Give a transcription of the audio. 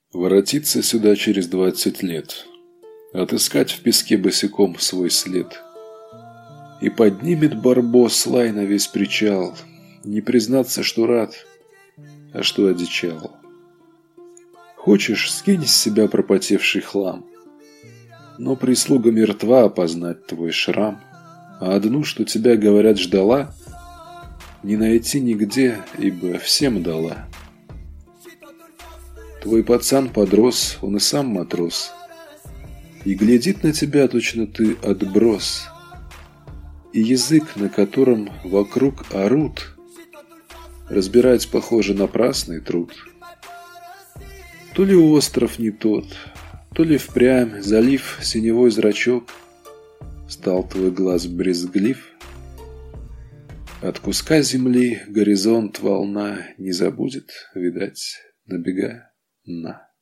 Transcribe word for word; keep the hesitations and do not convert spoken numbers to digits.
Воротиться сюда через двадцать лет, отыскать в песке босиком свой след. И поднимет барбос лай на весь причал, не признаться, что рад, а что одичал. Хочешь, скинь с себя пропотевший хлам, но прислуга мертва опознать твой шрам, а одну, что тебя, говорят, ждала, не найти нигде, ибо всем дала. Твой пацан подрос, он и сам матрос, и глядит на тебя, точно ты отброс, и язык, на котором вокруг орут, разбирать, похоже, напрасный труд. То ли остров не тот, то ли впрямь, залив синевой зрачок, стал твой глаз брезглив. От куска земли горизонт волна не забудет, видать, набегая на.